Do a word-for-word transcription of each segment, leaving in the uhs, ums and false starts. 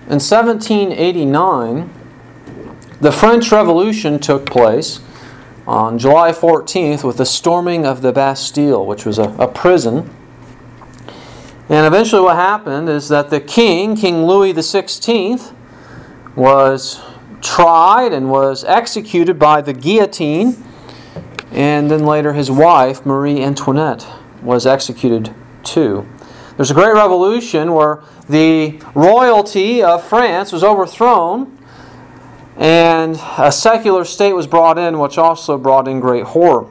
In seventeen eighty-nine, the French Revolution took place on July fourteenth with the storming of the Bastille, which was a, a prison. And eventually what happened is that the king, King Louis the sixteenth, was tried and was executed by the guillotine. And then later his wife, Marie Antoinette, was executed too. There's a great revolution where the royalty of France was overthrown and a secular state was brought in, which also brought in great horror.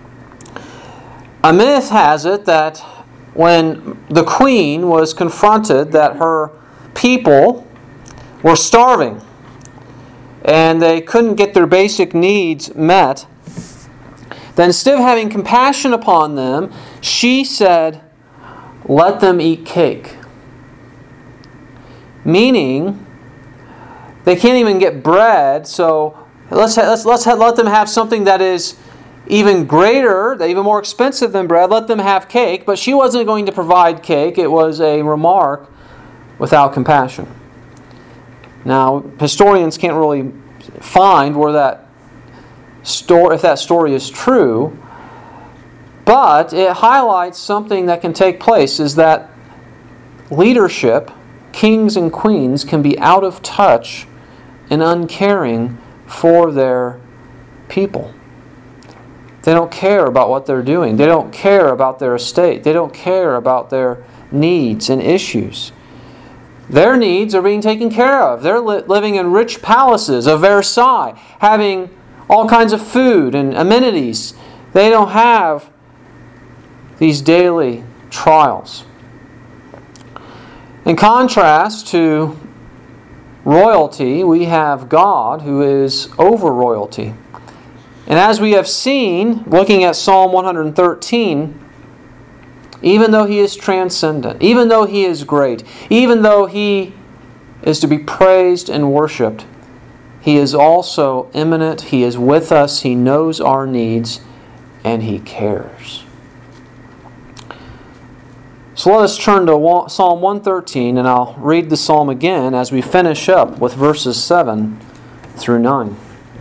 A myth has it that when the queen was confronted that her people were starving and they couldn't get their basic needs met, then instead of having compassion upon them, she said, "Let them eat cake." Meaning, they can't even get bread, so let's let's let's let them have something that is even greater, even more expensive than bread. Let them have cake, but she wasn't going to provide cake. It was a remark without compassion. Now, historians can't really find where that story, if that story is true, but it highlights something that can take place, is that leadership, kings and queens, can be out of touch and uncaring for their people. They don't care about what they're doing. They don't care about their estate. They don't care about their needs and issues. Their needs are being taken care of. They're li- living in rich palaces of Versailles, having all kinds of food and amenities. They don't have these daily trials. In contrast to royalty, we have God who is over royalty. And as we have seen, looking at Psalm one thirteen, even though He is transcendent, even though He is great, even though He is to be praised and worshipped, He is also immanent. He is with us. He knows our needs, and He cares. So let us turn to Psalm one thirteen, and I'll read the psalm again as we finish up with verses seven through nine.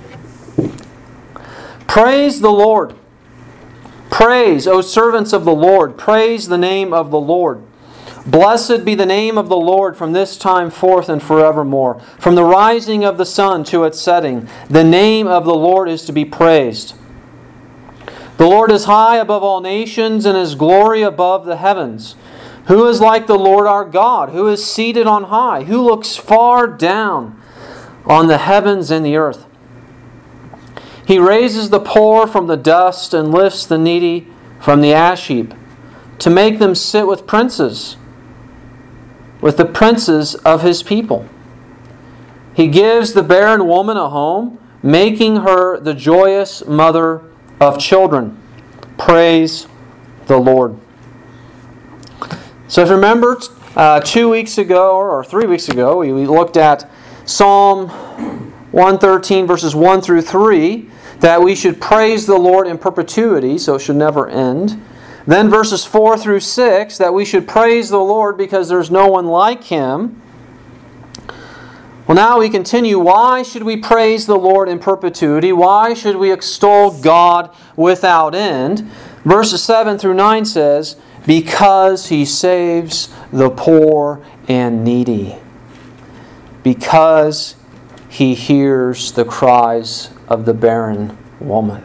Praise the Lord. Praise, O servants of the Lord. Praise the name of the Lord. Blessed be the name of the Lord from this time forth and forevermore. From the rising of the sun to its setting, the name of the Lord is to be praised. The Lord is high above all nations, and His glory above the heavens. Who is like the Lord our God, who is seated on high, who looks far down on the heavens and the earth? He raises the poor from the dust and lifts the needy from the ash heap, to make them sit with princes, with the princes of His people. He gives the barren woman a home, making her the joyous mother of children. Praise the Lord. So if you remember, uh, two weeks ago, or three weeks ago, we, we looked at Psalm one thirteen, verses one through three, that we should praise the Lord in perpetuity, so it should never end. Then verses four through six, that we should praise the Lord because there's no one like Him. Well, now we continue. Why should we praise the Lord in perpetuity? Why should we extol God without end? Verses seven through nine says, because He saves the poor and needy. Because He hears the cries of the barren woman.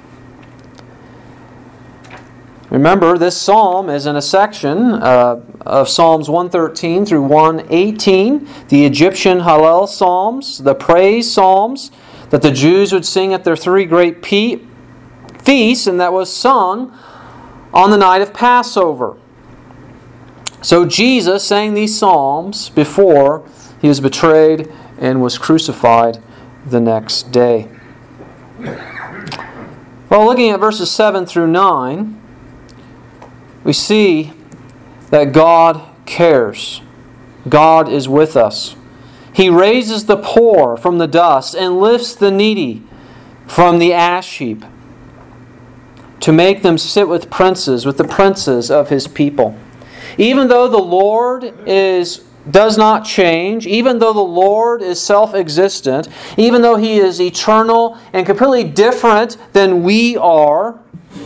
Remember, this psalm is in a section uh, of Psalms one thirteen through one eighteen, the Egyptian Hallel Psalms, the praise psalms that the Jews would sing at their three great pe- feasts, and that was sung on the night of Passover. So Jesus sang these psalms before He was betrayed and was crucified the next day. Well, looking at verses seven through nine, we see that God cares. God is with us. He raises the poor from the dust and lifts the needy from the ash heap to make them sit with princes, with the princes of His people. Even though the Lord is does not change, even though the Lord is self-existent, even though He is eternal and completely different than we are,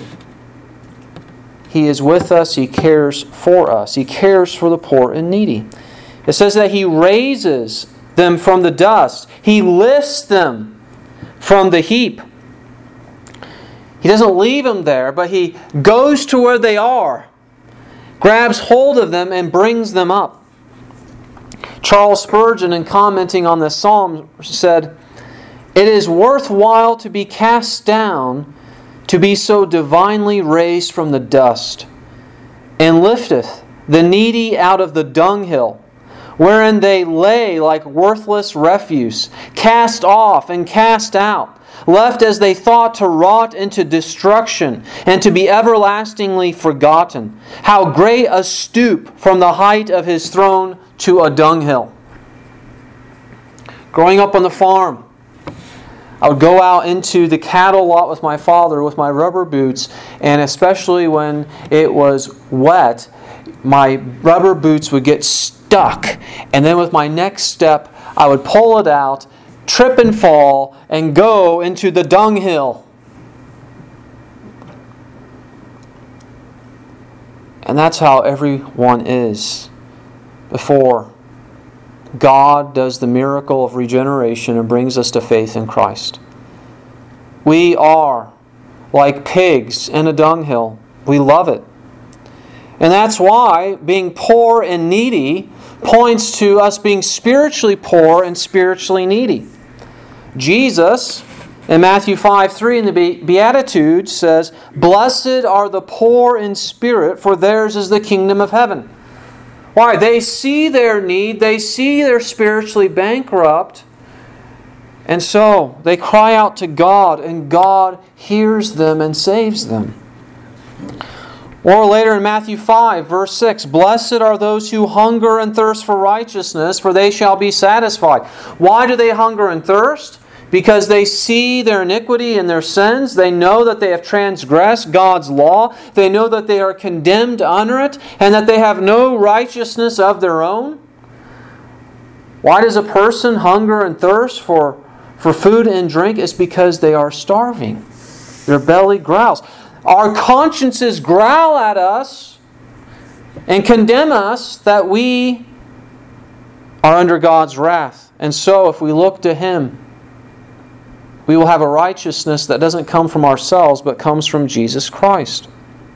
He is with us, He cares for us. He cares for the poor and needy. It says that He raises them from the dust. He lifts them from the heap. He doesn't leave them there, but He goes to where they are, grabs hold of them, and brings them up. Charles Spurgeon, in commenting on this psalm, said, "It is worthwhile to be cast down, to be so divinely raised from the dust, and lifteth the needy out of the dunghill, wherein they lay like worthless refuse, cast off and cast out, left as they thought to rot into destruction, and to be everlastingly forgotten. How great a stoop from the height of His throne to a dunghill." Growing up on the farm, I would go out into the cattle lot with my father with my rubber boots, and especially when it was wet, my rubber boots would get stuck. And then with my next step, I would pull it out, trip and fall, and go into the dunghill. And that's how everyone is before God does the miracle of regeneration and brings us to faith in Christ. We are like pigs in a dunghill. We love it. And that's why being poor and needy points to us being spiritually poor and spiritually needy. Jesus, in Matthew five three in the Beatitudes, says, "Blessed are the poor in spirit, for theirs is the kingdom of heaven." Why? They see their need, they see they're spiritually bankrupt, and so they cry out to God, and God hears them and saves them. Or later in Matthew five, verse six, "Blessed are those who hunger and thirst for righteousness, for they shall be satisfied." Why do they hunger and thirst? Because they see their iniquity and their sins. They know that they have transgressed God's law. They know that they are condemned under it, and that they have no righteousness of their own. Why does a person hunger and thirst for, for food and drink? It's because they are starving. Their belly growls. Our consciences growl at us and condemn us that we are under God's wrath. And so if we look to Him, we will have a righteousness that doesn't come from ourselves, but comes from Jesus Christ.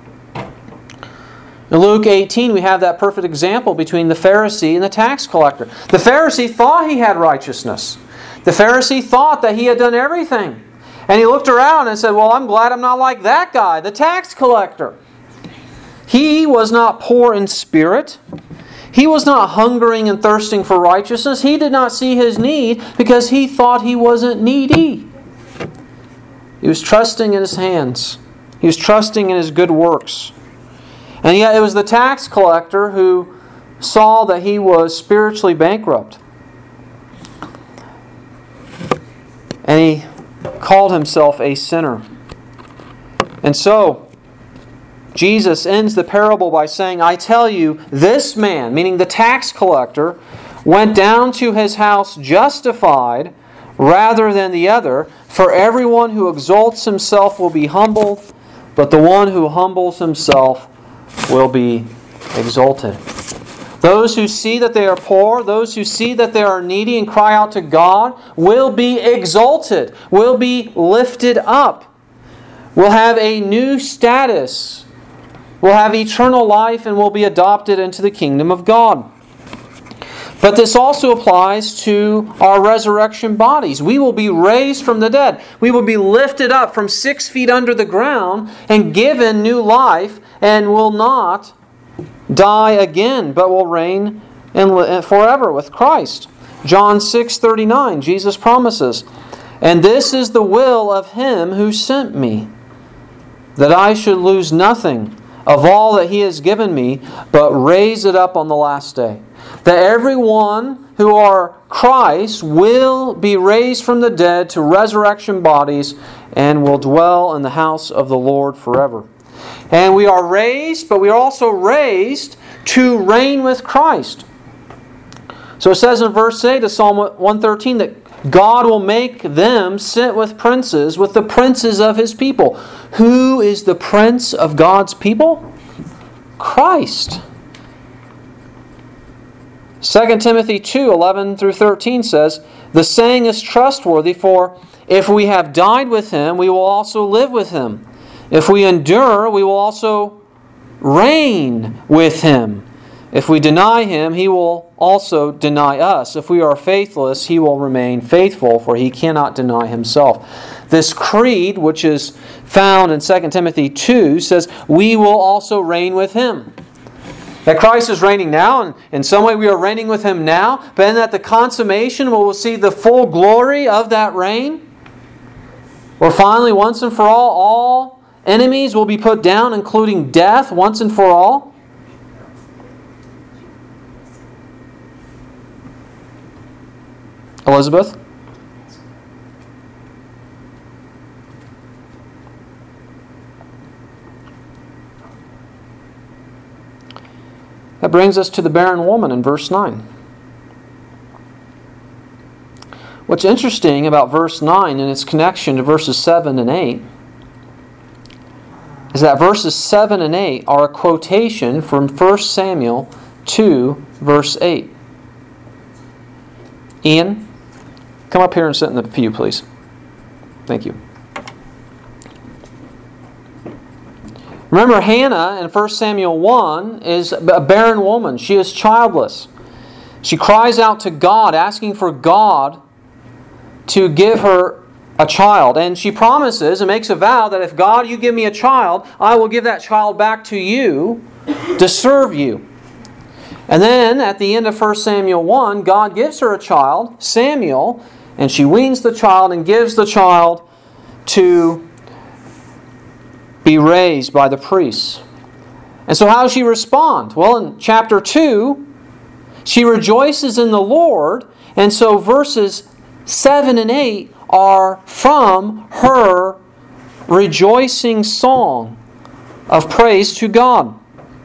In Luke eighteen, we have that perfect example between the Pharisee and the tax collector. The Pharisee thought he had righteousness. The Pharisee thought that he had done everything. And he looked around and said, "Well, I'm glad I'm not like that guy, the tax collector." He was not poor in spirit. He was not hungering and thirsting for righteousness. He did not see his need because he thought he wasn't needy. He was trusting in his hands. He was trusting in his good works. And yet it was the tax collector who saw that he was spiritually bankrupt. And he called himself a sinner. And so, Jesus ends the parable by saying, "I tell you, this man," meaning the tax collector, "went down to his house justified rather than the other. For everyone who exalts himself will be humbled, but the one who humbles himself will be exalted." Those who see that they are poor, those who see that they are needy and cry out to God, will be exalted, will be lifted up, will have a new status, will have eternal life, and will be adopted into the kingdom of God. But this also applies to our resurrection bodies. We will be raised from the dead. We will be lifted up from six feet under the ground and given new life, and will not die again, but will reign in forever with Christ. John six thirty-nine, Jesus promises, "And this is the will of Him who sent me, that I should lose nothing of all that He has given me, but raise it up on the last day." That everyone who are Christ will be raised from the dead to resurrection bodies and will dwell in the house of the Lord forever. And we are raised, but we are also raised to reign with Christ. So it says in verse eight of Psalm one thirteen that God will make them sit with princes, with the princes of His people. Who is the prince of God's people? Christ. Second Timothy two eleven through thirteen says, the saying is trustworthy, for if we have died with Him, we will also live with Him. If we endure, we will also reign with Him. If we deny Him, He will also deny us. If we are faithless, He will remain faithful, for He cannot deny Himself. This creed, which is found in Second Timothy two, says we will also reign with Him. That Christ is reigning now, and in some way we are reigning with Him now, but then at the consummation we will see the full glory of that reign, where finally, once and for all, all enemies will be put down, including death, once and for all. Elizabeth? That brings us to the barren woman in verse nine. What's interesting about verse nine and its connection to verses seven and eight is that verses seven and eight are a quotation from First Samuel two, verse eight. Ian, come up here and sit in the pew, please. Thank you. Remember, Hannah in First Samuel one is a barren woman. She is childless. She cries out to God, asking for God to give her a child. And she promises and makes a vow that if God, you give me a child, I will give that child back to you to serve you. And then at the end of First Samuel one, God gives her a child, Samuel, and she weans the child and gives the child to be raised by the priests. And so how does she respond? Well, in chapter two, she rejoices in the Lord, and so verses seven and eight are from her rejoicing song of praise to God.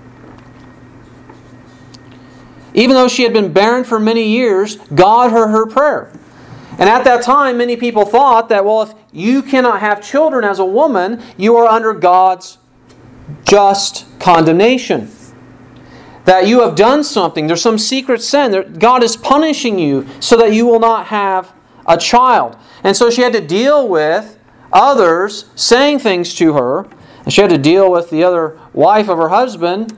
Even though she had been barren for many years, God heard her prayer. And at that time, many people thought that, well, if you cannot have children as a woman, you are under God's just condemnation. That you have done something, there's some secret sin, that God is punishing you so that you will not have a child. And so she had to deal with others saying things to her, and she had to deal with the other wife of her husband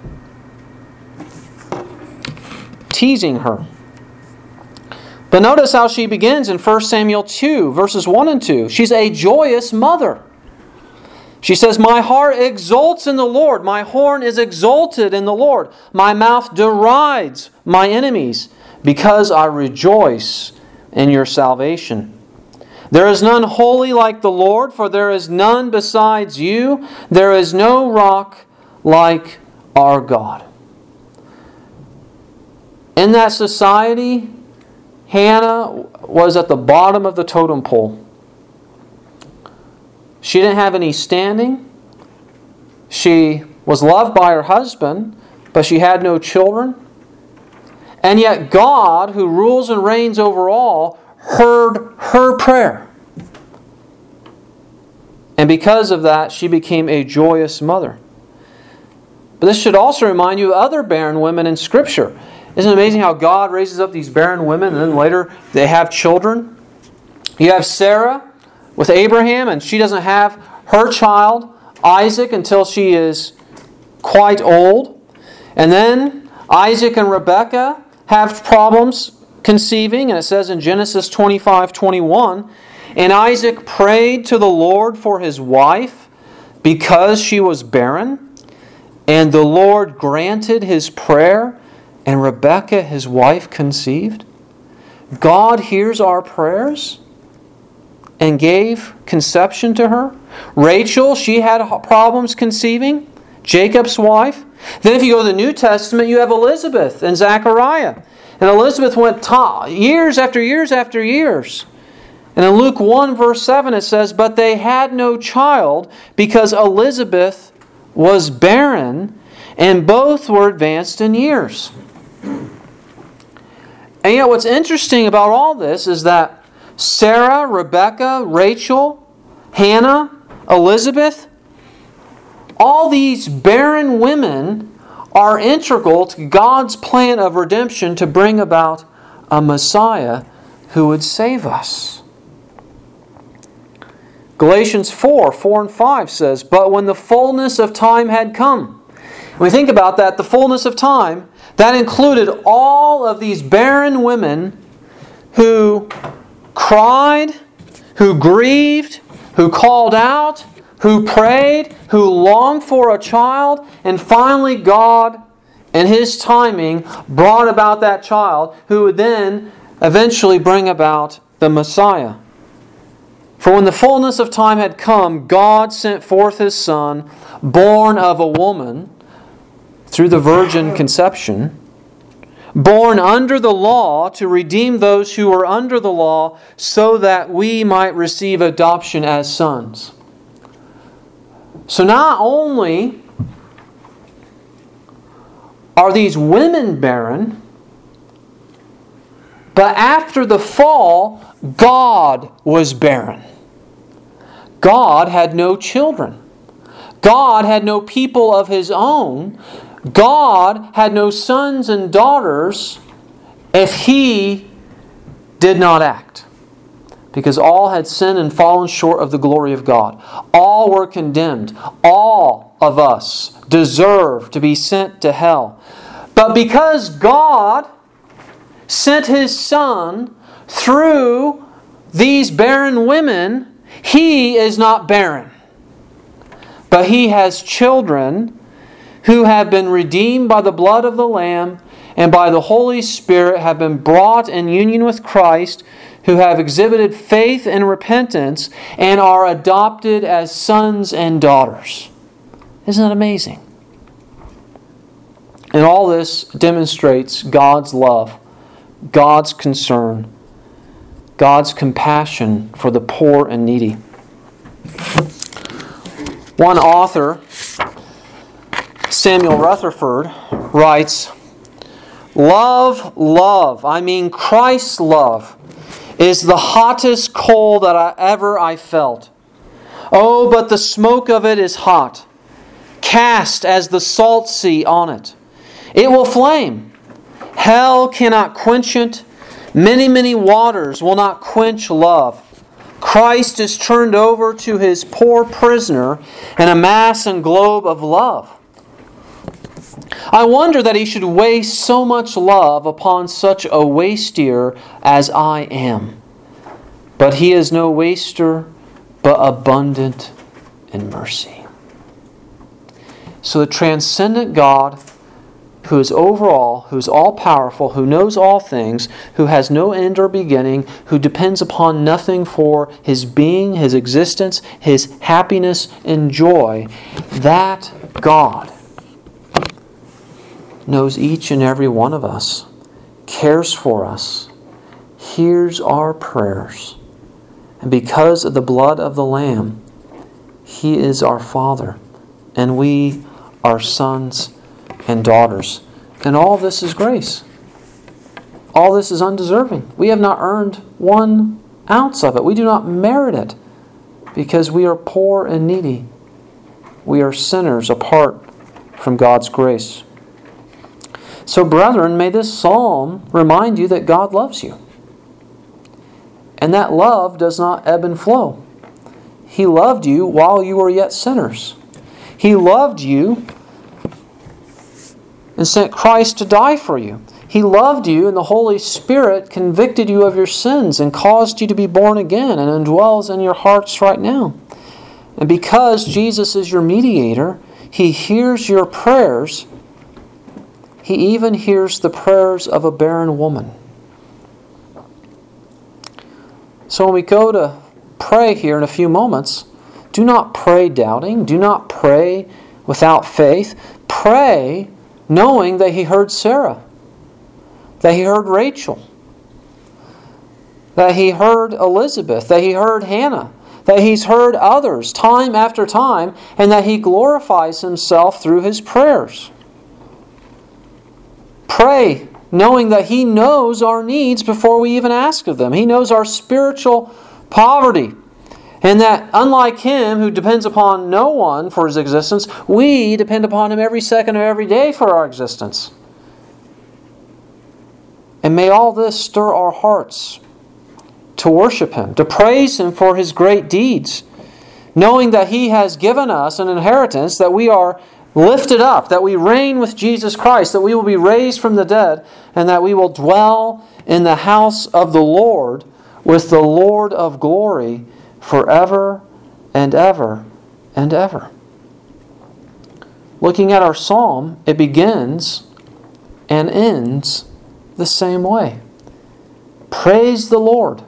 teasing her. But notice how she begins in First Samuel two, verses one and two. She's a joyous mother. She says, my heart exults in the Lord. My horn is exalted in the Lord. My mouth derides my enemies because I rejoice in your salvation. There is none holy like the Lord, for there is none besides you. There is no rock like our God. In that society, Hannah was at the bottom of the totem pole. She didn't have any standing. She was loved by her husband, but she had no children. And yet God, who rules and reigns over all, heard her prayer. And because of that, she became a joyous mother. But this should also remind you of other barren women in Scripture. Isn't it amazing how God raises up these barren women and then later they have children? You have Sarah with Abraham, and she doesn't have her child, Isaac, until she is quite old. And then Isaac and Rebekah have problems conceiving, and it says in Genesis twenty-five twenty-one, and Isaac prayed to the Lord for his wife because she was barren, and the Lord granted his prayer, and Rebekah, his wife, conceived. God hears our prayers and gave conception to her. Rachel, she had problems conceiving. Jacob's wife. Then if you go to the New Testament, you have Elizabeth and Zechariah. And Elizabeth went ta- years after years after years. And in Luke one verse seven it says, but they had no child because Elizabeth was barren and both were advanced in years. And yet what's interesting about all this is that Sarah, Rebecca, Rachel, Hannah, Elizabeth, all these barren women are integral to God's plan of redemption to bring about a Messiah who would save us. Galatians four, four and five says, "But when the fullness of time had come," when we think about that, the fullness of time, that included all of these barren women who cried, who grieved, who called out, who prayed, who longed for a child, and finally God, in His timing, brought about that child who would then eventually bring about the Messiah. For when the fullness of time had come, God sent forth His Son, born of a woman, through the virgin conception, born under the law to redeem those who were under the law, so that we might receive adoption as sons. So not only are these women barren, but after the fall, God was barren. God had no children. God had no people of His own. God had no sons and daughters if He did not act. Because all had sinned and fallen short of the glory of God. All were condemned. All of us deserve to be sent to hell. But because God sent His Son through these barren women, He is not barren. But He has children who have been redeemed by the blood of the Lamb and by the Holy Spirit, have been brought in union with Christ, who have exhibited faith and repentance and are adopted as sons and daughters. Isn't that amazing? And all this demonstrates God's love, God's concern, God's compassion for the poor and needy. One author, Samuel Rutherford, writes, "Love, love, I mean Christ's love, is the hottest coal that I ever I felt. Oh, but the smoke of it is hot, cast as the salt sea on it. It will flame. Hell cannot quench it. Many, many waters will not quench love. Christ is turned over to His poor prisoner in a mass and globe of love. I wonder that He should waste so much love upon such a waster as I am. But He is no waster, but abundant in mercy." So the transcendent God, who is over all, who is all-powerful, who knows all things, who has no end or beginning, who depends upon nothing for His being, His existence, His happiness and joy, that God knows each and every one of us, cares for us, hears our prayers, and because of the blood of the Lamb, He is our Father, and we are sons and daughters. And all this is grace. All this is undeserving. We have not earned one ounce of it. We do not merit it because we are poor and needy. We are sinners apart from God's grace. So, brethren, may this psalm remind you that God loves you. And that love does not ebb and flow. He loved you while you were yet sinners. He loved you and sent Christ to die for you. He loved you, and the Holy Spirit convicted you of your sins and caused you to be born again and indwells in your hearts right now. And because Jesus is your mediator, He hears your prayers. He even hears the prayers of a barren woman. So when we go to pray here in a few moments, do not pray doubting. Do not pray without faith. Pray knowing that He heard Sarah, that He heard Rachel, that He heard Elizabeth, that He heard Hannah, that He's heard others time after time, and that He glorifies Himself through His prayers. Pray knowing that He knows our needs before we even ask of them. He knows our spiritual poverty. And that unlike Him, who depends upon no one for His existence, we depend upon Him every second of every day for our existence. And may all this stir our hearts to worship Him, to praise Him for His great deeds, knowing that He has given us an inheritance, that we are lifted up, that we reign with Jesus Christ, that we will be raised from the dead, and that we will dwell in the house of the Lord with the Lord of glory forever and ever and ever. Looking at our psalm, it begins and ends the same way. Praise the Lord.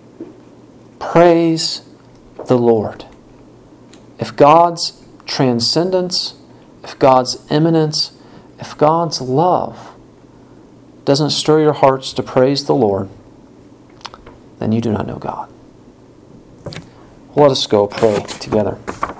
Praise the Lord. If God's transcendence, if God's immanence, if God's love doesn't stir your hearts to praise the Lord, then you do not know God. Let us go pray together.